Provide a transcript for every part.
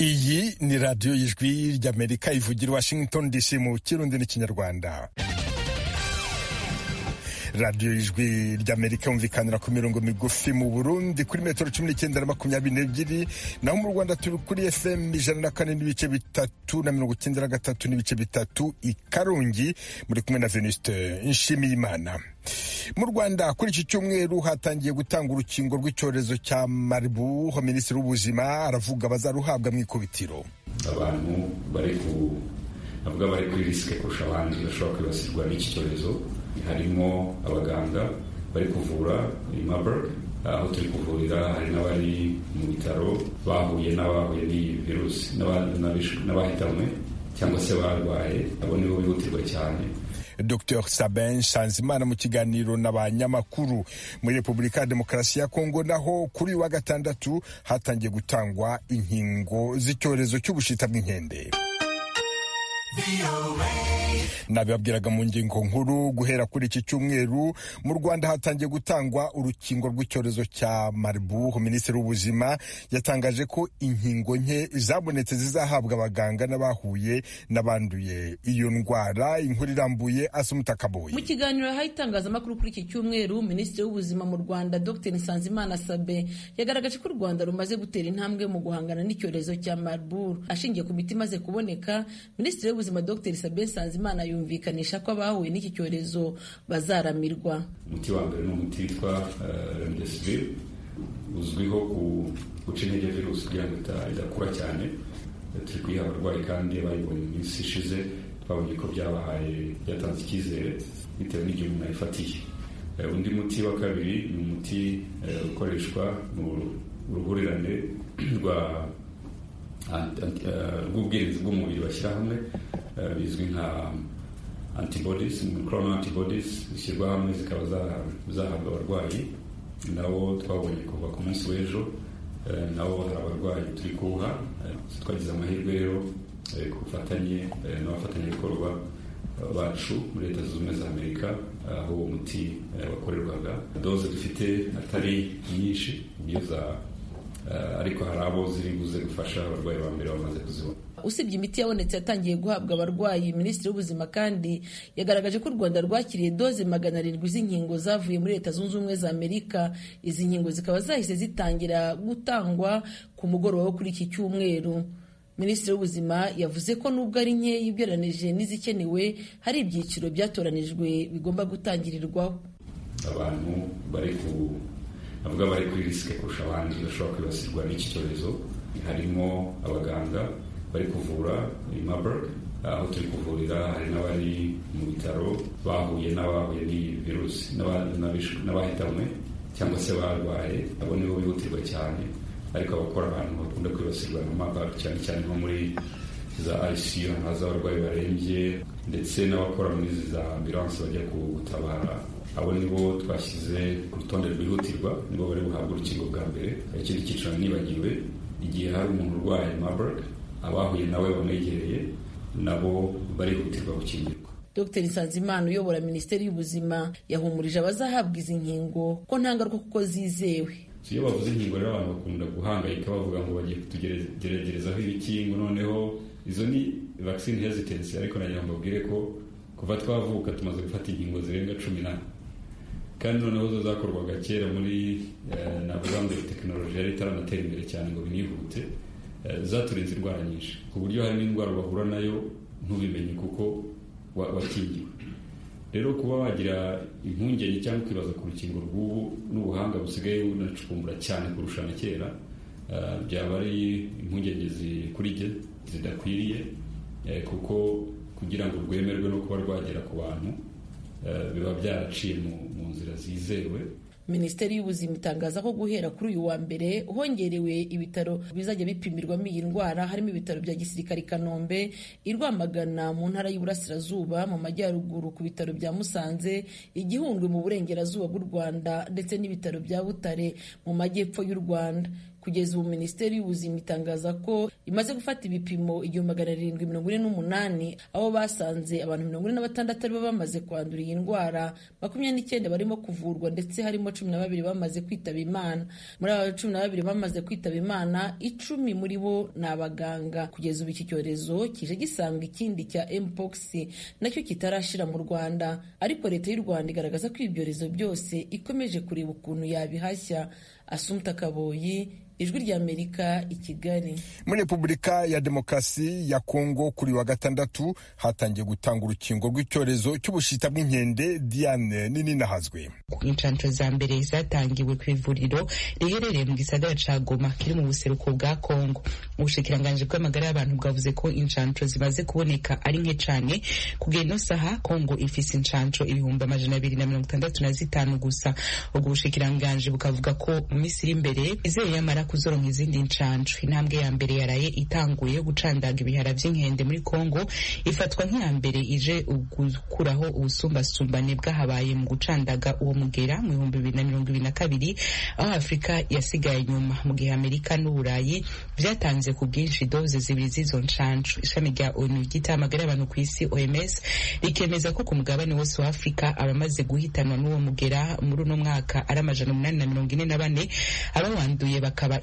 Iyi ni radiyo y'ijwi ry'Amerika ivugira Washington DC mu Kirundi n'Ikinyarwanda. Radiyo y'ijwi ry'Amerika yumvikanira ku mirongo migufi mu Burundi kuri metero 19:22, naho mu Rwanda turi kuri FM 104.3 na 93.3 i Karongi. Muri kumwe na Venuste Nshimiyimana. Mu Rwanda kuri iki cyumweru hatangiye gutanga urukingo rw'icyorezo cya Marburg. Minisitiri w'Ubuzima aravuga bazaruhabwa mu ikubitiro. Abantu bari kuri risike kurusha abandi bashobora kwibasirwa n'iki cyorezo, harimo abaganga bari kuvura i Marburg, aho turi kuvurira hari n'abari mu bitaro bahuye n'iyi virusi n'abahitanwe cyangwa se barwaye, abo nibo bihutirwa cyane. Dr Sabin Nsanzimana mu kiganiro n'abanyamakuru. Muri Repubulika ya Demokarasi ya Kongo naho kuri wa gatandatu hatangiye gutangwa inkingo z'icyorezo cy'ubushita bw'inkende. Nabibabwiraga mu ngingo nkuru, guhera kuri iki cyumweru mu Rwanda hatangiye gutangwa urukingo rw'icyorezo cya Marburg. Minisitiri w'Ubuzima yatangaje ko inkingo nke zabonetse zizahabwa abaganga n'abahuye n'abanduye iyo ndwara. Inkuru irambuye Asumuta Kaboyi. Mu kiganiro yahaye itangazamakuru kuri iki cyumweru, Minisitiri w'Ubuzima mu Rwanda Dr Nsanzimana Sabin yagaragaje ko u Rwanda rumaze gutera intambwe mu guhangana n'icyorezo cya Marburg. Ashingiye ku miti imaze kuboneka, Minisitiri w'Ubuzima Dr Sabin Nsanzimana yumvikanisha ko abahuye n'iki cyorezo bazaramirwa. Umuti wa mbere ni umuti witwa Remdesivir, uzwiho guca intege virusi kugira ngo idakura cyane. Turi kuyiha abarwayi kandi bayibonye mu minsi ishize twabonye ko byatanze icyizere bitewe n'igihe umuntu ayifatiye. Undi muti wa kabiri ni umuti ukoreshwa mu ruhurirane rw'ubwirinzi bw'umubiri bashyira hamwe, bizwi nka antibodies, monoclonal antibodies, zishyirwa hamwe zikaba zahabwa abarwayi. Nabo twabonye kuva ku munsi w'ejo, nabo hari abarwayi turi kuwuha. Twagize amahirwe rero ku bufatanye n'abafatanyabikorwa bacu muri Leta Zunze Ubumwe za Amerika, aho uwo muti wakorerwaga. Doze dufite atari nyinshi ariko hari abo ziri buze gufasha abarwayi ba mbere bamaze kuzibona. Usibye imiti yabonetse yatangiye guhabwa abarwayi, Minisitiri w'Ubuzima kandi yagaragaje ko u Rwanda rwakiriye doze 700 z'inkingo zavuye muri Leta Zunze Ubumwe za Amerika. Izi nkingo zikaba zahise zitangira gutangwa ku mugoroba wo kuri iki cyumweru. Minisitiri w'Ubuzima yavuze ko nubwo ari nkeya ugereranije n'izikenewe, hari ibyiciro byatoranijwe bigomba gutangirirwaho. Abantu bari kuri risike kurusha abandi bashobora kwibasirwa n'iki cyorezo, harimo abaganga bari kuvura i Marburg, aho turi kuvurira hari n'abari mu bitaro bahuye n'iyi virusi n'abahitanwe cyangwa se barwaye, abo nibo bihutirwa cyane. Ariko abakora abantu bakunda kwibasirwa na Marburg cyane cyane nko muri za ICU z'abarwayi barembye, ndetse n'abakora muri za ambulance bajya gutabara, abo nibo twashyize ku rutonde rwihutirwa, nibo bari buhabwa urukingo bwa mbere. Ikindi cyiciro nibagiwe, igihe hari umuntu urwaye Marburg, abahuye nawe bamwegereye nabo barihutirwa gukingirwa. Dr Nsanzimana uyobora Minisiteri y'Ubuzima yahumurije abazahabwa izi nkingo ko nta ngaruka kuko zizewe. Iyo bavuze inkingo rero abantu bakunda guhangayika bavuga ngo bagiye kutugeregerezaho ibikingo, noneho izo ni vaccine hesitancy, ariko nagira ngo mbabwire ko kuva twavuka tumaze gufata inkingo zirenga 18, kandi noneho zo zakorwaga kera muri navuga ngo tekinoloji yari itaranatera imbere cyane ngo binihute, zaturinze indwara nyinshi ku buryo hari n'indwara bahura nayo ntubimenye kuko wakingiwe. Rero kuba wagira impungenge cyangwa kwibaza ku rukingo rw'ubu n'ubuhanga busigaye bunacukumbura cyane kurusha na kera, byaba ari impungenge zidakwiriye, kuko kugira ngo rwemerwe no kuba rwagera ku bantu biba byaraciye mu nzira zizewe. Minisiteri y'Ubuzima itangaza ko guhera kuri uyu wa mbere hongerewe ibitaro bizajya bipimirwamo iyi ndwara, harimo ibitaro bya gisirikare i Kanombe, i Rwamagana mu ntara y'Iburasirazuba, mu majyaruguru ku bitaro bya Musanze, i Gihundwe mu burengerazuba bw'u Rwanda, ndetse n'ibitaro bya Butare mu majyepfo y'u Rwanda. Kugeza ubu Minisiteri y'Ubuzima itangaza ko imaze gufata ibipimo 748 aho basanze abantu 46 aribo bamaze kwandura iyi ndwara, 29 barimo kuvurwa ndetse harimo 12 bamaze kwitaba Imana. Muri aba 12 bamaze kwitaba Imana, 10 muri bo ni abaganga. Kugeza ubu iki cyorezo kije gisanga ikindi cya mpox nacyo kitarashira mu Rwanda, ariko leta y'u Rwanda igaragaza ko ibyorezo byose ikomeje kureba ukuntu yabihashya. Assumpta Kaboyi, Ijwi ry'Amerika, i Kigali. Muri Repubulika ya Demokarasi ya Kongo kuri wa gatandatu hatangiye gutanga urukingo rw'icyorezo cy'ubushita bw'inkende. Diane nini nahazwe. Inshanco za mbere zatangiwe ku ivuriro riherereye mu gisagara ca Goma kiri mu buseruko bwa Kongo. Ubushikiranganje bw'amagara y'abantu bwavuze ko inshanco zimaze kuboneka ari nke cane. Kugeza ino saha Kongo ifise inshanco 265 gusa. Ubwo bushikiranganje bukavuga ko mu minsi iri imbere izeye yamara kuzoronka izindi nshanco. Intambwe ya mbere yaraye itanguye gucandaga ibihara vy'inkende muri Kongo ifatwa nk'iya mbere ije gukuraho ubusumbasumbane bwahabaye mu gucandaga uwo mugera mu 2022 aho Afrika yasigaye inyuma, mu gihe Amerika n'Uburayi vyatanze ku bwinshi doze zibiri z'izo nshanco. Ishami rya ONU ry'itamagara y'abantu ku isi OMS rikemeza ko ku mugabane wose wa Afrika abamaze guhitanwa n'uwo mugera muri uno mwaka ari 844, abawanduye bakaba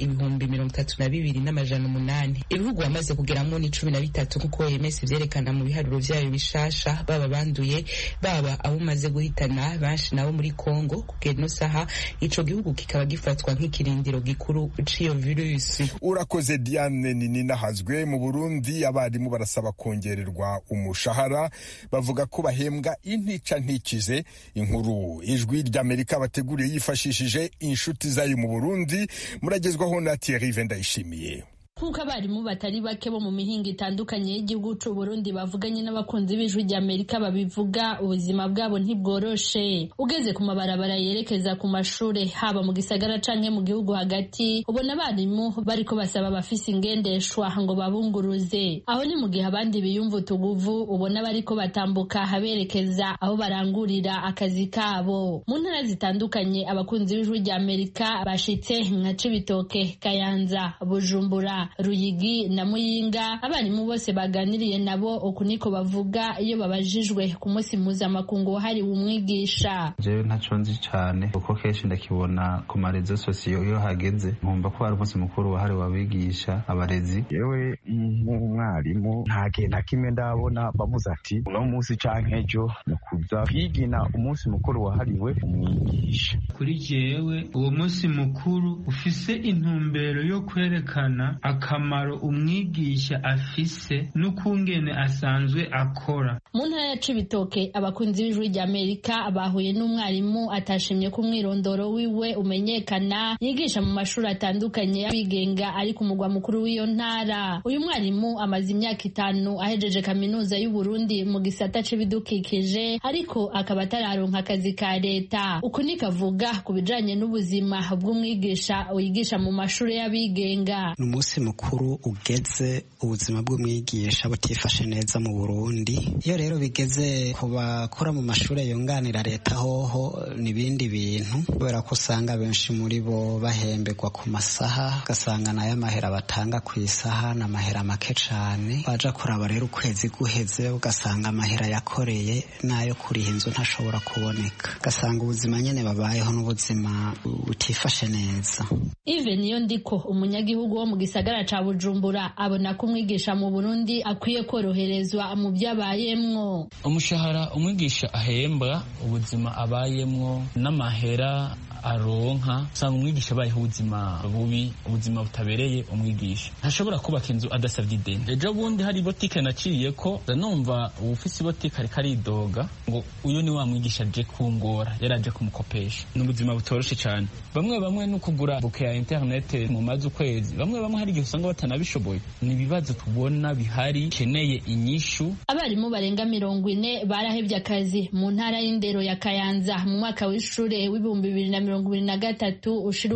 32,800. Ibihugu bamaze kugeramo ni 13 kuko OMS vyerekana mu biharuro vyayo bishasha, baba banduye baba abo maze guhitana benshi nabo muri Kongo. Kugeza no saha ico gihugu kikaba gifatwa nk'ikirindiro gikuru c'iyo virusi. Urakoze Diane nini nahazwe. Mu Burundi abarimu barasaba kongererwa umushahara, bavuga ko bahembwa intica ntikize. Inkuru Ijwi ry'Amerika bateguriye yifashishije inshuti zayo mu Burundi, muragezwaho na Thierry Vendayishimiye. Nkuko abarimu batari bake bo mu mihinga itandukanye y'igihugu c'u Burundi bavuganye n'abakunzi b'Ijwi ry'Amerika babivuga, ubuzima bwabo ntibworoshe. Ugeze ku mabarabara yerekeza ku mashure haba mu gisagara canke mu gihugu hagati, ubona abarimu bariko basaba abafise ingendeshwa ngo babunguruze. Aho ni mu gihe abandi biyumva utuguvu, ubona bariko batambuka haberekeza aho barangurira akazi kabo. Mu ntara zitandukanye abakunzi b'Ijwi ry'Amerika bashitse nka Cibitoke, Kayanza, Bujumbura, Ruyigi na Muyinga. Abarimu bose baganiriye nabo uku niko bavuga iyo babajijwe ku munsi mpuzamakungu wahariwe umwigisha. Jewe ntaco nzi cane kuko kenshi ndakibona ku marezo sosiyo iyo hageze, nkumva ko hari umunsi mukuru wahariwe abigisha abarezi. Yewe nk'umwarimu nta kimwe ndabona bavuze ati uno munsi canke ejo nukuza kwigina umunsi mukuru wahariwe umwigisha. Kuri jewe uwo munsi mukuru ufise intumbero yo kwerekana akamaro umwigisha afise n'ukungene asanzwe akora. Mu ntara ya Cibitoke abakunzi b'Ijwi ry'Amerika bahuye n'umwarimu atashimye ko umwirondoro wiwe umenyekana, yigisha mu mashuri atandukanye y'abigenga ari ku mugwa mukuru w'iyo ntara. Uyu mwarimu amaze imyaka 5 ahejeje kaminuza y'u Burundi mu gisata c'ibidukikije, ariko akaba atararonka akazi ka leta. Uku nikavuga ku bijanye n'ubuzima bw'umwigisha wigisha mu mashuri y'abigenga. Umunsi mukuru ugeze ubuzima bw'umwigisha butifashe neza mu Burundi. Iyo rero bigeze ku bakora mu mashuri yunganira leta hoho n'ibindi bintu, kubera ko usanga benshi muri bo bahemberwa ku masaha, ugasanga nayo amahera batanga ku isaha na mahera make cane. Baja kuraba rero ukwezi guheze ugasanga amahera yakoreye nayo kuriha inzu ntashobora kuboneka, ugasanga ubuzima nyene babayeho n'ubuzima butifashe neza. Even iyo ndiko umunyagihugu wo mu gisagara ca Bujumbura abona ko umwigisha mu Burundi akwiye koroherezwa mu byabayemwo. Umushahara umwigisha ahembwa, ubuzima abayemwo n'amahera aronka, usanga umwigisha abayeho ubuzima bubi, ubuzima butabereye umwigisha. Ntashobora kubaka inzu adasavye ideni. Ejo bundi hari botike naciye ko numva ufise botike ariko aridoga ngo uyo ni wa mwigisha aje kungora, yaraje kumukopesha. N'ubuzima butoroshe cyane. Bamwe no kugura buke ya internet mu mazi ukwezi, bamwe hari igihe usanga batanabishoboye. Ni ibibazo tubona bihari keneye inyishu. Abarimu barenga 40 barahevye akazi mu ntara y'indero ya Kayanza mu mwaka w'ishure w'ibihumbi 2022 2023 ushira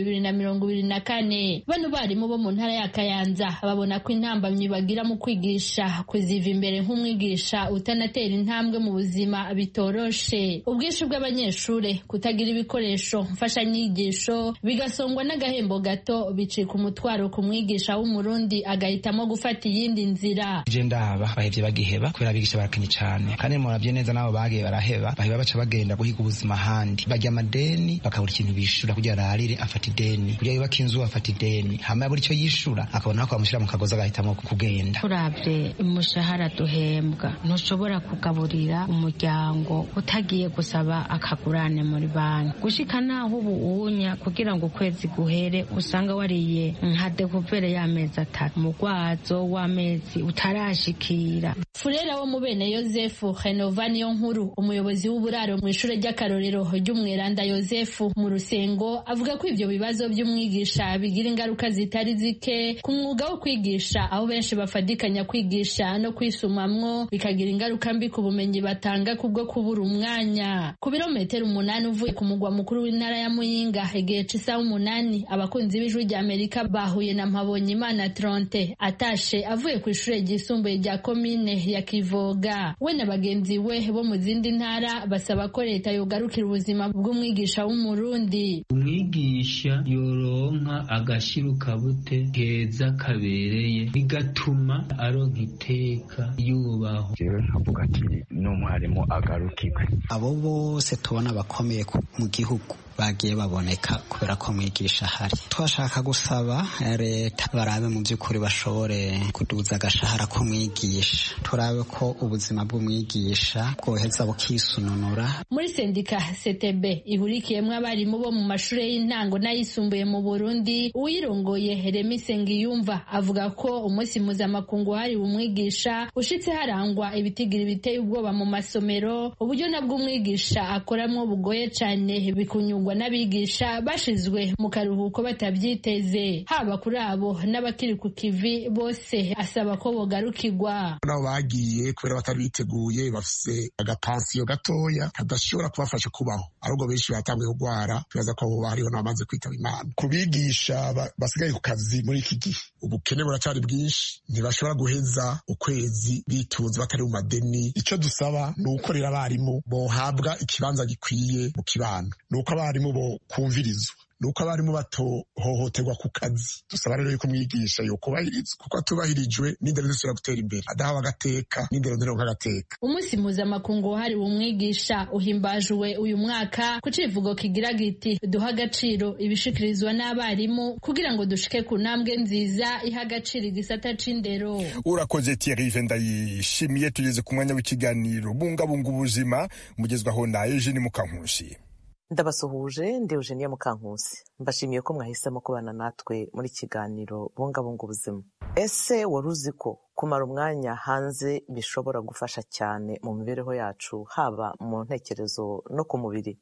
2024. Bano barimu bo mu ntara ya Kayanza babona ko intambamyi bagira mu kwigisha kuziva imbere nk'umwigisha utanatera intambwe mu buzima bitoroshe. Ubwinshi bw'abanyeshure, kutagira ibikoresho mfashanyigisho, bigasongwa n'agahembo gato, bicika umutwaro ku mwigisha w'umurundi agahitamo gufata iyindi nzira. Je ndaba bahevye bagiheba kubera abigisha barakenye cyane, kandi muravye neza nabo bagiye baraheba, baheba baca bagenda guhiga ubuzima handi, bajya amadeni bakabura ikintu bishura kugira ararire afata ideni, kugira yubaka inzu afata ideni, hama yabura icyo yishura akabona ko bamushira mu kagozi agahitamo kugenda. Turavye umushahara duhembwa, ntushobora kugaburira umuryango utagiye gusaba akagurane muri banki, gushika naho ubuunya kugira ngo ukwezi guhere usanga wariye nka dekupere y'amezi 3, umugwazo w'amezi utarashikira. Furera wo mu bene Yosefu Renovani yo nkuru, umuyobozi w'uburaro mu ishure ry'akarorero ry'umweranda Yosefu mu Rusengo, avuga ko ivyo bibazo by'umwigisha bigira ingaruka zitari zike ku mwuga wo kwigisha, aho benshi bafadikanya kwigisha no kwisumamwo, bikagira ingaruka mbi ku bumenyi batanga kubwo kubura umwanya. Ku birometero 8 uvuye ku mugwa mukuru w'intara ya Muyinga, igihe c'isaha 8, abakunzi b'ijwi rya Amerika bahuye na Mpabonyimana Tronte atashe avuye ku ishure ryisumbuye rya komine ya Kivoga. We na bagenzi we bo mu zindi ntara basaba ko leta yogarukira ubuzima bw'umwigisha w'umurundi. Umwigisha yoronka agashiruka bute keza kabereye, bigatuma aronka iteka yubaho. Jewe nkavuga ati n'umwarimu agarukirwe. Abo bose tubona bakomeye mu gihugu bagiye baboneka kubera ko mwigisha hari. Twashaka gusaba leta barabe mu by'ukuri bashobore kuduza agashahara ko mwigisha, turabe ko ubuzima bw'umwigisha bwoheza bukisununura. Muri sendika CTB ihurikiyemwo abarimu bo mu mashure y'intango n'ayisumbuye mu Burundi, uyirongoye Remi Sengiyumva avuga ko umunsi mpuzamakungu hariwe umwigisha ushitse harangwa ibitigiri biteye ubwoba mu masomero, uburyo nabwo umwigisha akoramwo bugoye cane, bikunyurwa n'abigisha bashizwe mu karuhuko batavyiteze. Haba kuri abo n'abakiri ku kivi bose asaba ko bogarukirwa. Nabo bagiye kubera batari biteguye, bafise agapansiyo gatoya kadashobora kubafasha kubaho, ahubwo benshi batanguye kugwara, tubaza ko abo bariho n'abamaze kwitaba Imana. Kubigisha basigaye ku kazi muri iki gihe, ubukene buracari bwinshi, ntibashobora guheza ukwezi bitunze batari mu madeni. Ico dusaba ni ukorera abarimu bohabwa ikibanza gikwiye mu kibano, nuko abarimu bo kumvirizwa, nuko abarimu batohohoterwa ku kazi. Dusaba rero yuko mwigisha yokubahirizwa, kuko atubahirijwe n'indero zisubira gutera imbere, adahawe agateka n'indero ntironka agateka. Umunsi mpuzamakungu wahariwe umwigisha uhimbajwe uyu mwaka ku civugo kigira giti duha agaciro ibishikirizwa n'abarimu kugira ngo dushike ku ntambwe nziza iha agaciro igisata c'indero. Urakoze Thierry Vendayishimiye. Tugeze ku mwanya w'ikiganiro bungabunga ubuzima, mugezwaho na Eugenie Mukankusi. Ndabasuhuje, ndi Eugenie Mukankusi. Mbashimiye ko mwahisemo kubana natwe muri kiganiro bungabunga ubuzima. Ese wari uzi ko kumara umwanya hanze bishobora gufasha cyane mu mibereho yacu, haba mu ntekerezo no ku mubiri?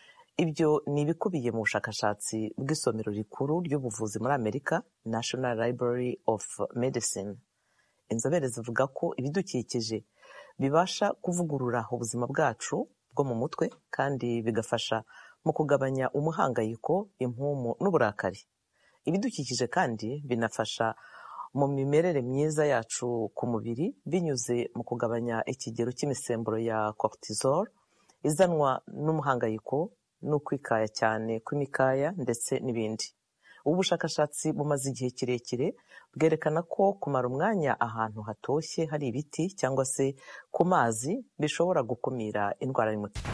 Ibyo ni ibikubiye mu bushakashatsi bw'isomero rikuru ry'ubuvuzi muri Amerika, National Library of Medicine. Inzobere zivuga ko ibidukikije bibasha kuvugurura ubuzima bwacu bwo mu mutwe, kandi bigafasha mu kugabanya umuhangayiko, impumu n'uburakari. Ibidukikije kandi binafasha mu mimerere myiza yacu ku mubiri binyuze mu kugabanya ikigero cy'imisemburo ya cortisol izanwa n'umuhangayiko n'ukwikaya cyane kw'imikaya ndetse n'ibindi. Ubu bushakashatsi bumaze igihe kirekire bwerekana ko kumara umwanya ahantu hatoshye hari ibiti cyangwa se ku mazi bishobora gukumira indwara y'umutima.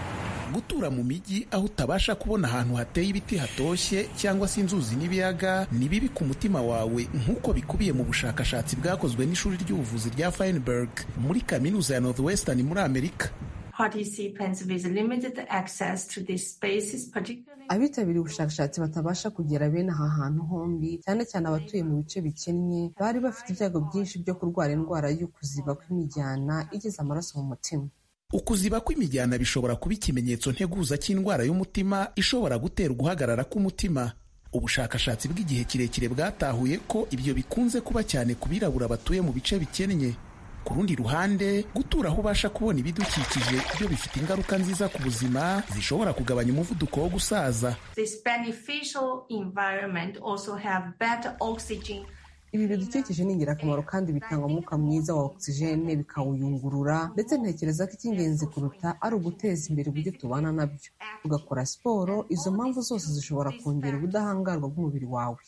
Gutura mu mijyi aho utabasha kubona ahantu hateye ibiti hatoshye cyangwa se inzuzi n'ibiyaga ni bibi ku mutima wawe, nk'uko bikubiye mu bushakashatsi bwakozwe n'ishuri ry'ubuvuzi rya Feinberg muri kaminuza ya Northwestern muri Amerika. Abitabiriye ubushakashatsi batabasha kugera bene aha hantu hombi, cyane cyane abatuye mu bice bikennye, bari bafite ibyago byinshi byo kurwara indwara y'ukuziba kw'imijyana igeza amaraso mu mutima. Ukuziba kw'imijyana bishobora kuba ikimenyetso nteguza cy'indwara y'umutima ishobora gutera guhagarara k'umutima. Ubushakashatsi bw'igihe kirekire bwatahuye ko ibyo bikunze kuba cyane ku birabura batuye mu bice bikennye. ku rundi ruhande gutura aho ubasha kubona ibidukikije byo bifite ingaruka nziza ku buzima zishobora kugabanya umuvuduko wo gusaza. Ibi bidukikije ni ingirakamaro kandi bitanga umwuka mwiza wa ogisijene bikawuyungurura, ndetse ntekereza ko icy'ingenzi kuruta ari uguteza imbere uburyo tubana nabyo. Tugakora siporo, izo mpamvu zose zishobora kongera ubudahangarwa bw'umubiri wawe.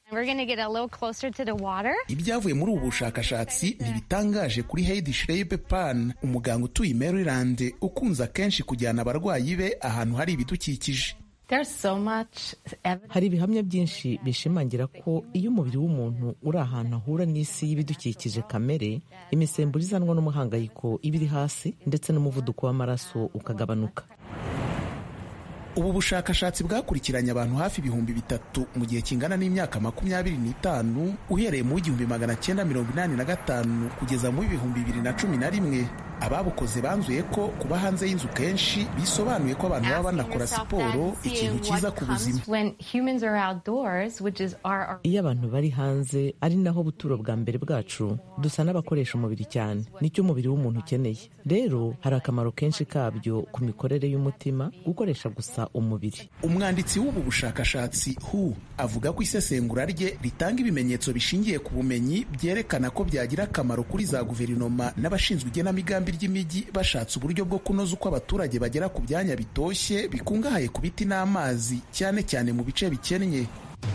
Ibyavuye muri ubu bushakashatsi ntibitangaje kuri Heidi Schreiber-Pan, umuganga utuye i Maryland ukunze akenshi kujyana abarwayi be ahantu hari ibidukikije. Hari ibihamya byinshi bishimangira ko iyo umubiri w'umuntu uri ahantu ahura n'isi y'ibidukikije kamere, imisemburo izanwa n'umuhangayiko iba iri hasi ndetse n'umuvuduko w'amaraso ukagabanuka. Ubu bushakashatsi bwakurikiranye abantu hafi 3,000 mu gihe kingana n'imyaka 25 uhereye mu 1985 kugeza mu 2011. Ababukoze banzuye ko kuba hanze y'inzu kenshi bisobanuye ko abantu baba banakora siporo ikintu cyiza ku buzima. Iyo abantu bari hanze ari naho buturo bwa mbere bwacu, dusa n'abakoresha umubiri cyane, nicyo umubiri w'umuntu ukeneye. Rero hari akamaro kenshi kabyo ku mikorere y'umutima gukoresha gusa umubiri. Umwanditsi w'ubu bushakashatsi Hu avuga ko isesengura rye ritanga ibimenyetso bishingiye ku bumenyi byerekana ko byagira akamaro kuri za guverinoma n'abashinzwe igenamigambi ry'imijyi bashatse uburyo bwo kunoza uko abaturage bagera ku byanya bitoshye bikungahaye ku biti n'amazi, cyane cyane mu bice bikennye.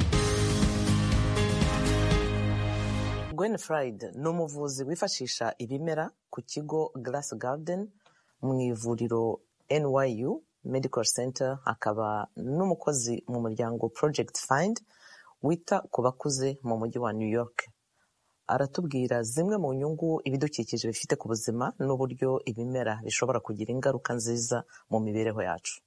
Gwen Fried ni umuvuzi wifashisha ibimera ku kigo Glass Garden mu ivuriro NYU Medical Center, akaba n'umukozi mu muryango Project Find wita ku bakuze mu mujyi wa New York. Aratubwira zimwe mu nyungu ibidukikije bifite ku buzima n'uburyo ibimera bishobora kugira ingaruka nziza mu mibereho yacu.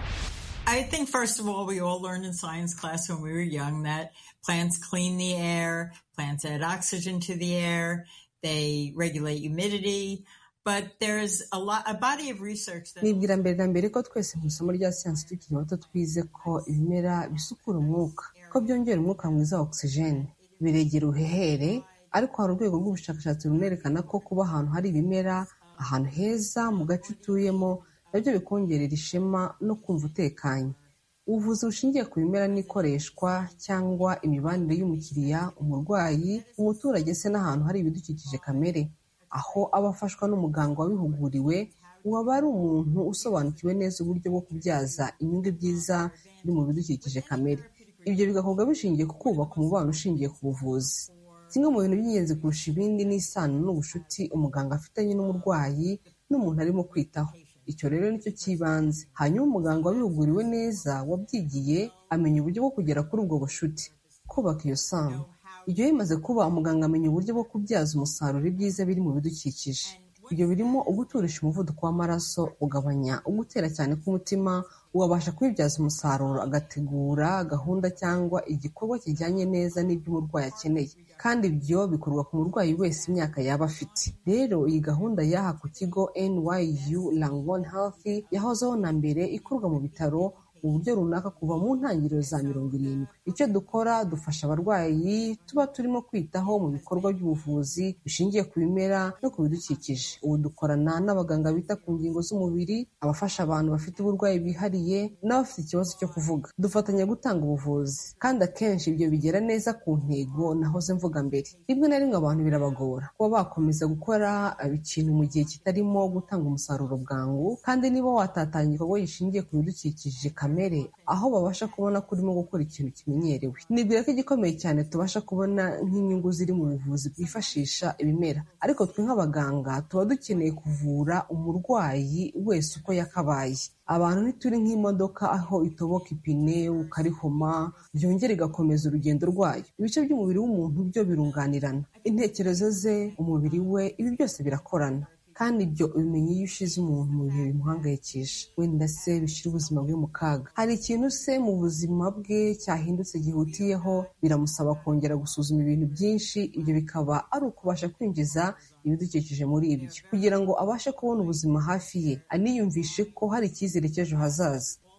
I think first of all we all learned in science class when we were young that plants clean the air, plants add oxygen to the air, they regulate humidity. But there's a body of research that... Nibwira mbere na mbere ko twese mu isomo rya siyansi tukiri bato twize ko ibimera bisukura umwuka, ko byongera umwuka mwiza wa ogisijene, biregera uhehere. Ariko hari urwego rw'ubushakashatsi runerekana ko kuba ahantu hari ibimera, ahantu heza mu gace utuyemo, nabyo bikongerera ishema no kumva utekanye. Ubuvuzi bushingiye ku bimera n'ikoreshwa cyangwa imibanire y'umukiriya, umurwayi, umuturage se n'ahantu hari ibidukikije kamere, aho abafashwa n'umuganga wabihuguriwe, waba ari umuntu usobanukiwe neza uburyo bwo kubyaza inyungu byiza biri mu bidukikije kamere. Ibyo bigakorwa bishingiye ku kubaka umubano ushingiye ku buvuzi. Kimwe mu bintu by'ingenzi kurusha ibindi ni isano n'ubucuti umuganga afitanye n'umurwayi n'umuntu arimo kwitaho. Icyo rero nicyo cy'ibanze. Hanyuma umuganga wabihuguriwe neza, wabyigiye, amenya uburyo bwo kugera kuri ubwo bucuti, kubaka iyo sano. Ibyo bimaze kuba, umuganga amenya uburyo bwo kubyaza umusaruro ibyiza biri mu bidukikije. Ibyo birimo uguturisha umuvuduko w'amaraso, ugabanya ugutera cyane k'umutima, wabasha kubibyaza umusaruro, agategura gahunda cyangwa igikorwa kijyanye neza n'ibyo umurwayi akeneye. Kandi ibyo bikorwa ku murwayi wese imyaka yaba afite. Rero iyi gahunda y'aha ku kigo NYU Langone Health yahozeho na mbere ikorwa mu bitaro mu buryo runaka kuva mu ntangiriro za 70. Icyo dukora, dufasha abarwayi tuba turimo kwitaho mu bikorwa by'ubuvuzi bishingiye ku bimera no ku bidukikije. Ubu dukorana n'abaganga bita ku ngingo z'umubiri, abafasha abantu bafite uburwayi bwihariye n'abafite ikibazo cyo kuvuga. Dufatanya gutanga ubuvuzi, kandi akenshi ibyo bigera neza ku ntego nahoze mvuga mbere. Rimwe na rimwe abantu birabagora kuba bakomeza gukora ikintu mu gihe kitarimo gutanga umusaruro bwangu, kandi niba watatanya igikorwa gishingiye ku bidukikije kamere, aho babasha kubona ko urimo gukora ikintu kimenyerewe. Nibwira ko igikomeye cyane tubasha kubona nk'inyungu ziri mu buvuzi bwifashisha ibimera, ariko twe nk'abaganga tuba dukeneye kuvura umurwayi wese uko yakabaye. Abantu ntituri nk'imodoka aho itoboka ipine ukarihoma byongera igakomeza urugendo rwayo. Ibice by'umubiri w'umuntu byo birunganirana, intekerezo ze, umubiri we, ibi byose birakorana. Kandi ibyo ubimenye iyo ushize umuntu mu bihe bimuhangayikisha, wenda se bishyira ubuzima bwe mu kaga. Hari ikintu se mu buzima bwe cyahindutse gihutiyeho, biramusaba kongera gusuzuma ibintu byinshi. Ibyo bikaba ari ukubasha kwinjiza ibidukikije muri ibyo, kugira ngo abashe kubona ubuzima hafi ye, aniyumvishe ko hari icyizere cy'ejo hazaza.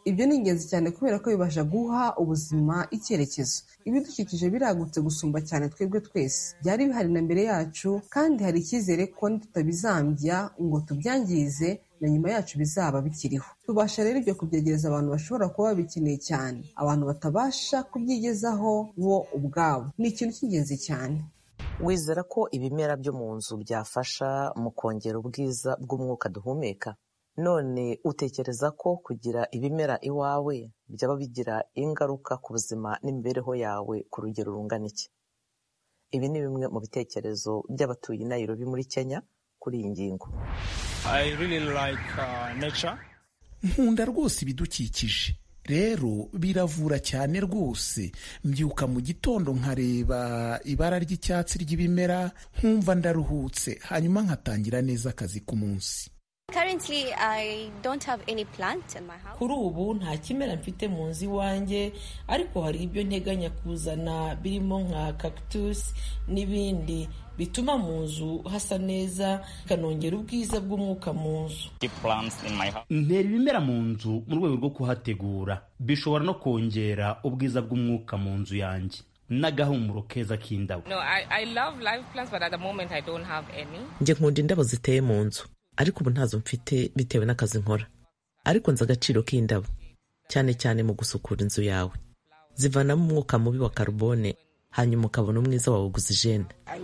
ibyo ni ingenzi cyane kubera ko bibasha guha ubuzima icyerekezo. Ibidukikije biragutse gusumba cyane twebwe twese, byari bihari na mbere yacu, kandi hari icyizere ko nitutabizambya ngo tubyangize na nyuma yacu bizaba bikiriho. Tubasha rero ibyo kubyegereza abantu bashobora kuba babikeneye cyane, abantu batabasha kubyigezaho bo ubwabo. Ni ikintu cy'ingenzi cyane. Wizera ko ibimera byo mu nzu byafasha mu kongera ubwiza bw'umwuka duhumeka? None utekereza ko kugira ibimera iwawe byaba bigira ingaruka ku buzima n'imibereho yawe ku rugero rungana iki? Ibi ni bimwe mu bitekerezo by'abatuye Nairobi muri Kenya kuri iyi ngingo. I really like nature. Nkunda rwose ibidukikije, rero biravura cyane rwose. Mbyuka mu gitondo nkareba ibara ry'icyatsi ry'ibimera, nkumva ndaruhutse, hanyuma nkatangira neza akazi k'umunsi. Currently, I don't have any plant in my house. Kuri ubu nta kimera mfite mu nzu iwanjye, ariko hari ibyo nteganya kuzana birimo nka cactus n'ibindi bituma mu nzu hasa neza, kanongera ubwiza bw'umwuka mu nzu. Ntera ibimera mu nzu mu rwego rwo kuhategura, bishobora no kongera ubwiza bw'umwuka mu nzu yanjye n'agahumuro keza k'indabo. No, I love live plants, but at the moment I don't have any. Njye nkunda indabo ziteye mu nzu, ariko ubu ntazo mfite bitewe n'akazi nkora. Ariko nzi agaciro k'indabo, cyane cyane mu gusukura inzu yawe. Zivanamo umwuka mubi wa carbone, hanyuma ukabona umwiza wa oxygene.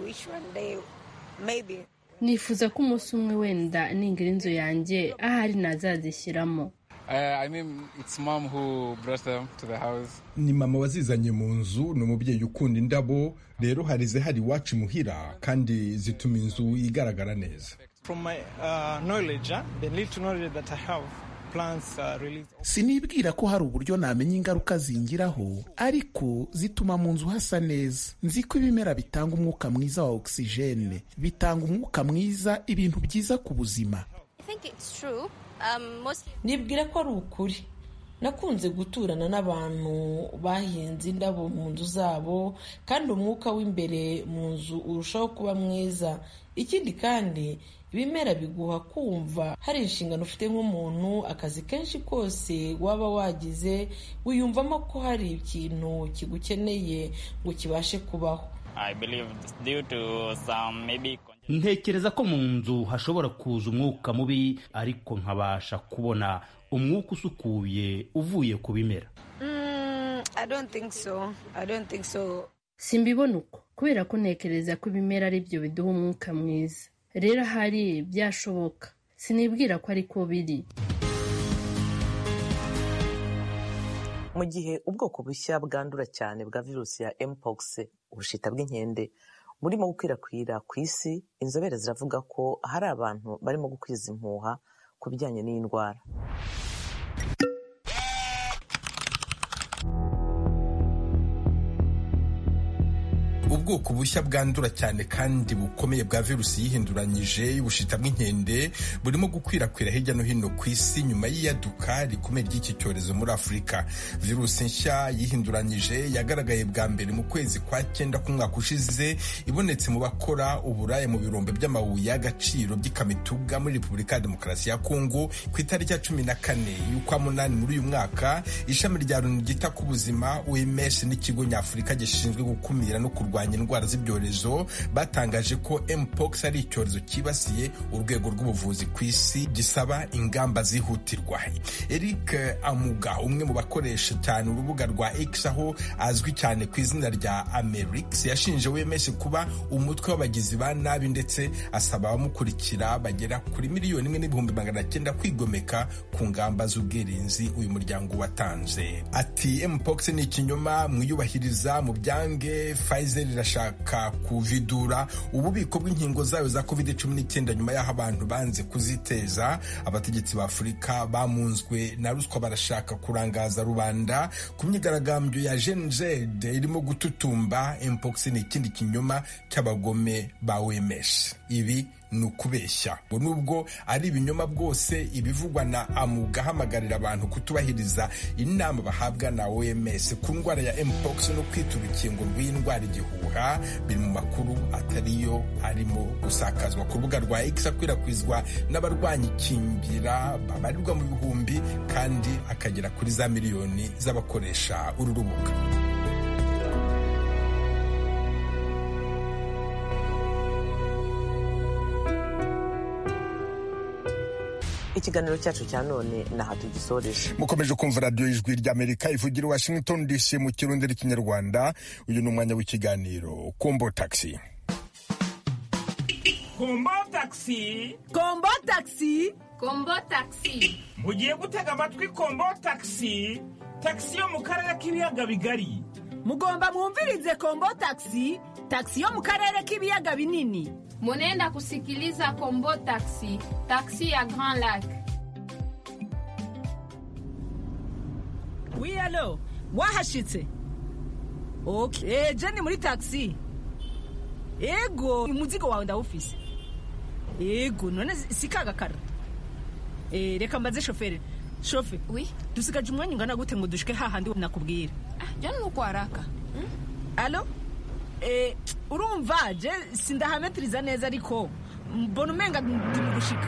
Nifuza ko umunsi umwe wenda ningira inzu yanjye ahari nazazishyiramo. It's mom who brought them to the house. Ni mama wazizanye mu nzu, ni umubyeyi ukunda indabo, rero hari zihari iwacu muhira kandi zituma inzu igaragara neza. From my knowledge, the little knowledge that I have, plants release. Sinibwira ko hari uburyo namenya ingaruka zingiraho, ariko zituma mu nzu hasa neza. Nzi ko ibimera bitanga umwuka mwiza wa oxygene, bitanga umwuka mwiza, ibintu byiza ku buzima. I think it's true. Nibwira ko ari ukuri. Nakunze guturana n'abantu bahinze indabo mu nzu zabo, kandi umwuka w'imbere mu nzu urushaho kuba mwiza. Ikindi kandi ibimera biguha kumva hari inshingano ufite nk'umuntu, akazi kenshi kose waba wagize wiyumvamo ko hari ikintu kigukeneye ngo kibashe kubaho. Ntekereza ko mu nzu hashobora kuza umwuka mubi, ariko nkabasha kubona umwuka usukuye uvuye ku bimera. I don't think so. Simbibona uko, kubera ko ntekereza ko ibimera ari byo biduha umwuka mwiza. Rero hari byashoboka. Sinibwira ko ariko biri. Mu gihe ubwoko bushya bwandura cyane bwa virusi ya mpox, ubushita bw'inkende, burimo gukwirakwira ku isi, inzobere ziravuga ko hari abantu barimo gukwiza impuha ku bijyanye n'iyi ndwara. Ubwoko bushya bwandura cyane kandi bukomeye bwa virusi yihinduranyije y'ubushita bw'inkende burimo gukwirakwira hirya no hino ku isi nyuma y'iyaduka rikomeye ry'iki cyorezo muri Afurika. Virusi nshya yihinduranyije yagaragaye bwa mbere mu kwezi kwa 9 k'umwaka ushize, ibonetse mu bakora uburaya mu birombe by'amabuye y'agaciro by'ikamituga muri Repubulika ya Demokarasi ya Kongo ku itariki ya 14 y'ukwa 8 muri uyu mwaka. Ishami rya Loni ryita ku buzima OMS n'ikigo nyafurika gishinzwe gukumira no kurwanya indwara z'ibyorezo batangaje ko mpox ari icyorezo kibasiye urwego rw'ubuvuzi ku isi, gisaba ingamba zihutirwa. Eric Amuga, umwe mu bakoresha cyane urubuga rwa X aho azwi cyane ku izina rya Amerix, yashinje OMS kuba umutwe w'abagizi ba nabi, ndetse asaba abamukurikira bagera kuri 1,900,000 kwigomeka ku ngamba z'ubwirinzi uyu muryango watanze. Ati mpox ni ikinyoma, mwiyubahiriza mu byange. Pfizer irashaka kuvidura ububiko bw'inkingo zayo za COVID-19 nyuma y'aho abantu banze kuziteza. Abategetsi ba Afurika bamunzwe na ruswa barashaka kurangaza rubanda ku myigaragambyo ya Gen Z irimo gututumba. Mpox ni ikindi kinyoma cy'abagome ba OMS. Ibi ni ukubeshya. ngo nubwo ari ibinyoma bwose ibivugwa na amuga ahamagarira abantu kutubahiriza inama bahabwa na OMS ku ndwara ya mpox no kwita urukingo rw'indwara igihuha biri mu makuru atariyo arimo gusakazwa ku rubuga rwa X akwirakwizwa n'abarwanya ikingira babarirwa mu bihumbi kandi akagera kuri za miliyoni z'abakoresha uru rubuga. Ikiganiro cyacu cya none naha tugisoreje. Mukomeje kumva radio Ijwi ry'Amerika ivugira Washington DC mu kirundi n'ikinyarwanda. Uyu ni umwanya w'ikiganiro Kombo Taxi. Kombo Taxi, Kombo Taxi, Kombo Taxi. Mugiye gutega amatwi Kombo Taxi, taxi yo mu karere k'ibiyaga bigari. Mugomba mwumvirize Kombo Taxi, taxi yo mu karere k'ibiyaga binini. Munenda kusikiliza Kombo Taxi, taxi ya Grand Lac. Oui, allo, wahashitse? Okay, je ni muri taxi. Ego, umuzigo wawe ndawufise. Ego, none sikaga karo. Reka mbaze shoferi. Shofe, oui, dusigaje umwanya ungana gute ngo dushike hahandi nakubwira? Jana nuko haraka. Allo? Urumva je sindahametiriza neza ariko mbona umenga ndi mu gushika.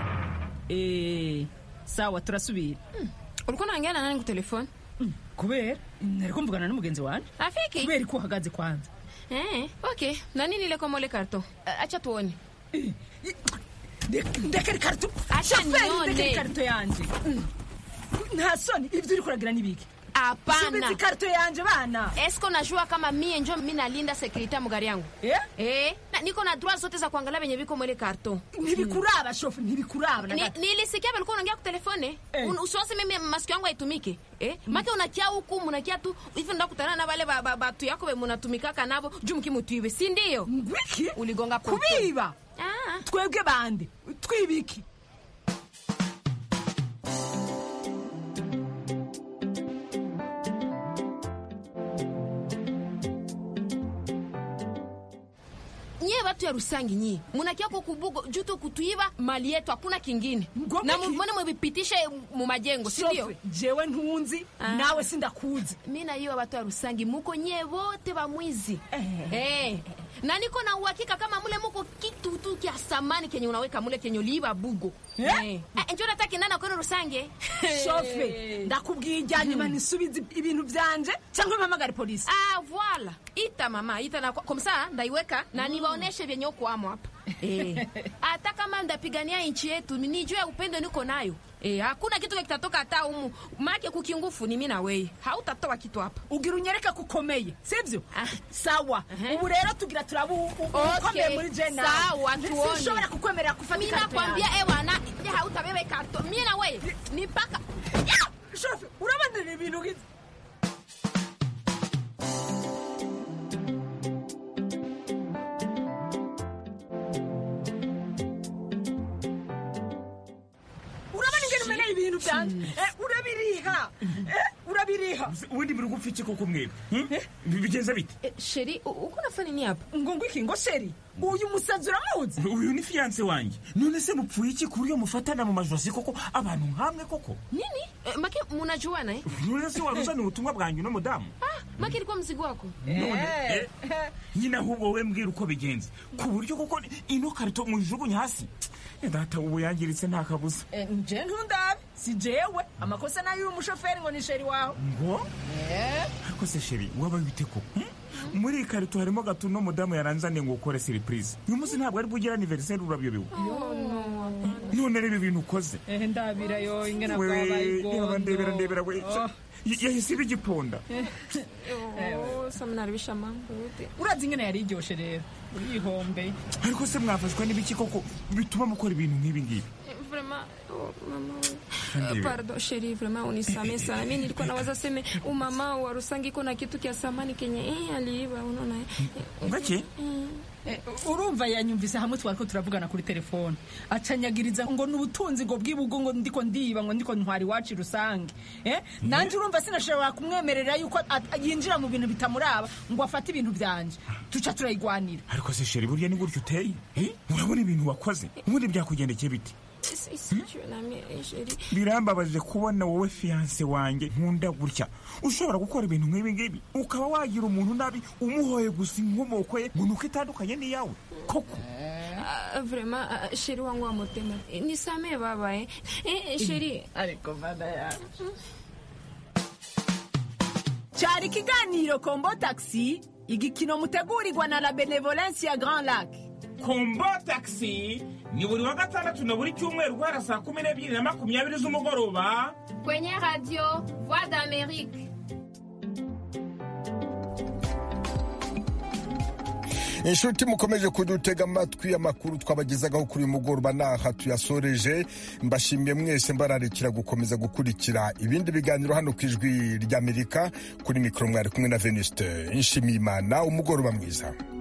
Sawa turasubira. Uriko nangana nani ku telefone? Kubera nariko mvugana n'umugenzi wanje. Rafiki? Kubera ko uhagaze kwanza. Okay. Nani nile kwa mole karto? Acha tuone. Ndekere karto. Acha nione. Ndekere karto yanje. Nta soni ivyo uri kuragira nibiki? Hapana. Subizi karto yanje bana. Esko najua kama mie njo mimi nalinda security mu gari yangu? Na niko na droit zote za kuangalia venye viko mwele karto. Nibikuraba shofu, nibikuraba. Nilisikia balikuwa unaongea kwa telefone. Usiwase mimi masikio yangu haitumike. Maki unakia huku munakia tu hivi ndo kutana na wale batu yako be munatumikaka nabo juu mkimutuiwe, si ndio? Ngwiki uligonga kubiba. Twebwe bande twibiki. Watu ya Rusangi nyi munakia kwa kubugo juto kutuiba mali yetu hakuna kingine na mbona mwebipitishe mu majengo, si ndio? Jewe ntunzi nawe sindakuzi. Mimi na hiyo watu ya Rusangi muko nye wote ba mwizi. Na niko na uhakika kama mule muko kitu tu kia samani kenye unaweka mule kenye liba bugo. Njoo nataki nana kwa Rusangi. Shofe ndakubwiye ijyanye manisubize ibintu byanje cyangwa mpamagare polisi. Voilà. Ita mama, ita na komsa ndaiweka na niwaoneshe vyenye uko amo hapa. Hata kama ndapigania nchi yetu, nijue upendo niko nayo. Hakuna kitu kitatoka hata humu. Make kukingufu ni mimi na wewe. Hautatoa kitu hapa. Ugira unyereka kukomeye, sivyo? Sawa. Ubu rero tugira turabu ukomeye muri jena. Sawa, tuone. Sishobora kukwemerera kufata karto. Mimi nakwambia wana, hautabebe karto. Mimi na wewe ni paka. Shofe, urabandira ibintu gize. Ibintu byanje urabiriha ubundi birugufi iki koko mwebwe bigenza bite? Sheri uko nafanya ni hapa ngo ngwiki ngo sheri uyu musazi uramuzi? Uyu ni fiance wanjye. None se mupfuye iki kuri yo mufatana mu majosi koko abantu nkamwe koko? Nini? Make munajuana None se waruzana ubutumwa bwanyu no mudamu? Make ilikuwa mzigo wako. None nyina ahubwo we mbwira uko bigenze ku buryo koko ino karito mujugunya hasi. Data ubu yangiritse nta kabuza. Nje ntundabe si jewe amakosa nayo umushoferi ngo ni sheri wawe. Ngo ariko se sheri waba bite ko muri karito harimo gato no mudamu yaranzane ngo ukore surprise. Uyu munsi ntabwo ari bugira anniversaire urabyobewe. None rebe ibintu ukoze. Ndabira yo ingena kwa bayigo. Ndebera we. Yahise ibigiponda. Samnaribisha mambo. Urazi ingene yari iryoshe rero. Urihombe. Ariko se mwafashwa n'ibiki koko bituma mukora ibintu nk'ibi ngibi? Vraiment pardon chérie, vraiment unisamee sana. Mimi nilikuwa nawaza sema umama wa Rusangi kuna kitu kia samani kenye aliiba, unaona ngake. Urumva yanyumvise hamwe twariko turavugana kuri telefone acanyagiriza ngo n'ubutunzi ngo bwibugo ngo ndiko ndiba ngo ndiko ntwari wacu Rusangi. Nanje urumva urumva sinashobora kumwemerera yuko yinjira mu bintu bitamuraba ngo afate ibintu byanje tuca turayigwanira. Ariko se sheri burya ni gutyo uteye urabona ibintu wakoze ubundi byakugendekeye biti? Birambabaje kubona wowe fiance wanjye nkunda gutya ushobora gukora ibintu nk'ibi ngibi ukaba wagira umuntu nabi umuhoye gusa inkomoko ye ngo nuko itandukanye n'iyawe koko. Vraiment sheri wangu wa mutema nisamee baba sheri. Ariko bada ya cyari ikiganiro Kombo Taxi, igikino mutegurirwa na la Benevolence ya Grand Lac. Kombo Taxi ni buri wa gatandatu na buri cyumweru guhera saa 12:20 z'umugoroba kwenye radio Voix d'Amérique. inshuti mukomeje kudutega amatwi amakuru twabagezagaho kuri uyu mugoroba naha tuyasoreje. Mbashimiye mwese mbararikira gukomeza gukurikira ibindi biganiro hano ku ijwi ry'Amerika. Kuri mikoro mwari kumwe na Venuste Nshimiyimana. Umugoroba mwiza.